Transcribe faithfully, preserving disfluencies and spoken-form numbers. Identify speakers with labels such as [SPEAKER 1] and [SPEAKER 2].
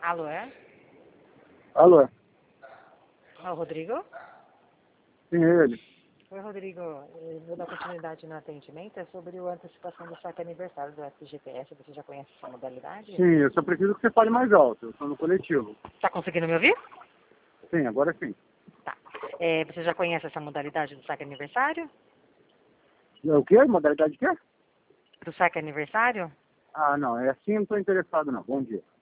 [SPEAKER 1] Alô, é?
[SPEAKER 2] Alô?
[SPEAKER 1] É o Rodrigo?
[SPEAKER 2] Sim, é ele.
[SPEAKER 1] Oi, Rodrigo. Eu vou dar continuidade no atendimento. É sobre a antecipação do saque aniversário do F G T S. Você já conhece essa modalidade?
[SPEAKER 2] Sim, eu só preciso que você fale mais alto. Eu estou no coletivo.
[SPEAKER 1] Tá conseguindo me ouvir?
[SPEAKER 2] Sim, agora sim.
[SPEAKER 1] Tá. É, você já conhece essa modalidade do saque aniversário?
[SPEAKER 2] É o quê? Modalidade de quê?
[SPEAKER 1] Do saque aniversário?
[SPEAKER 2] Ah, não. É assim, eu não estou interessado, não. Bom dia.